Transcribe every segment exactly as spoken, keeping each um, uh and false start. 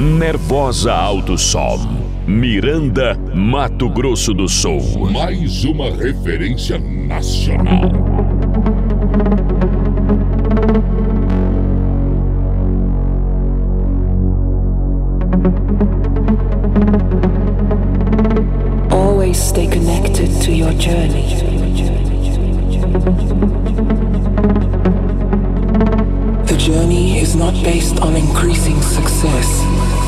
Nervosa Alto Som, Miranda, Mato Grosso do Sul. Mais uma referência nacional. Always stay connected to your journey. The journey is not based on increasing success.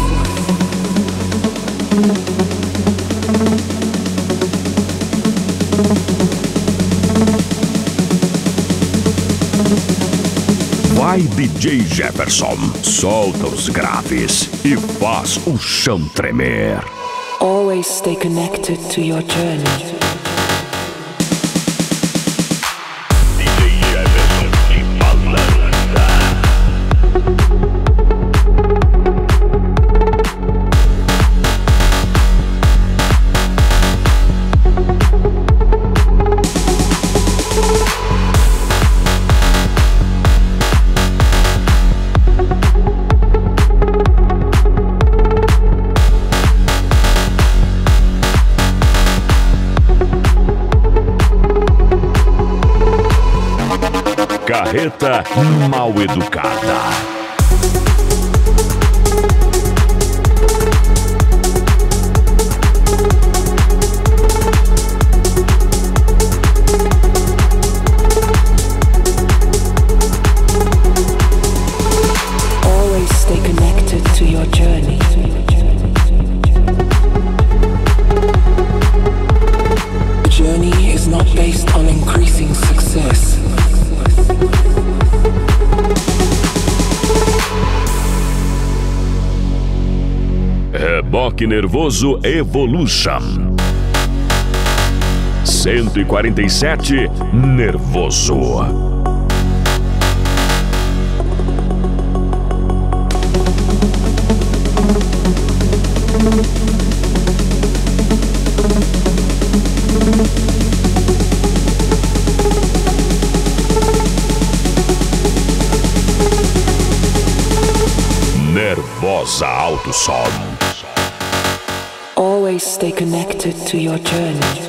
Vai, D J Jefferson, solta os graves e faz o chão tremer. Always stay connected to your journey. D J Jefferson de balança. Carreta mal educada. Always stay connected to your journey. The journey is not based on increasing success. Reboque Nervoso Evolution cento e quarenta e sete Nervoso. Nervosa Alto Som. Always stay connected to your journey.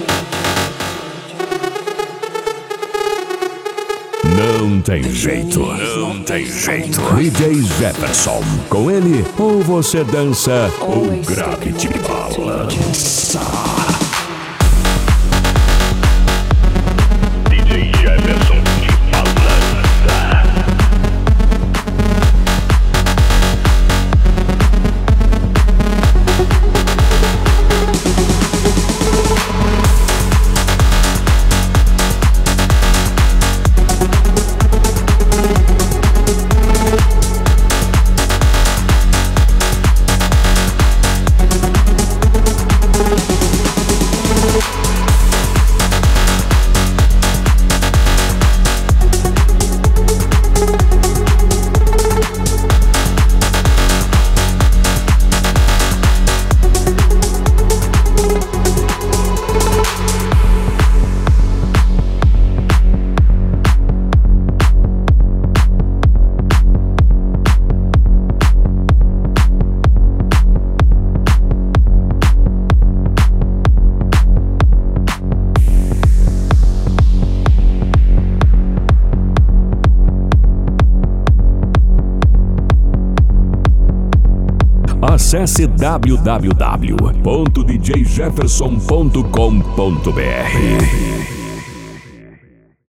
Não tem jeito, não tem jeito. D J Jefferson, com ele, ou você dança ou grave de balança. D J Jefferson de balança. Acesse w w w ponto d j jefferson ponto com ponto b r.